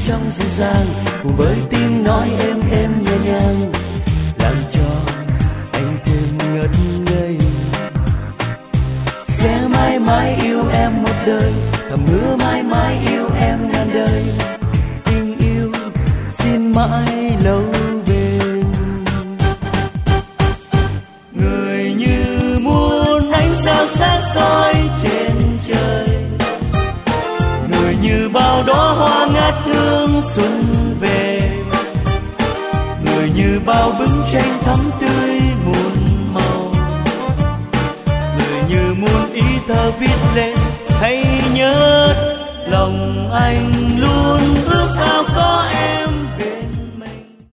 trong dịu dàng, cùng với tiếng nói êm êm nhẹ nhàng, làm cho anh thêm ngất ngây. Sẽ mãi mãi yêu em một đời, thầm mưa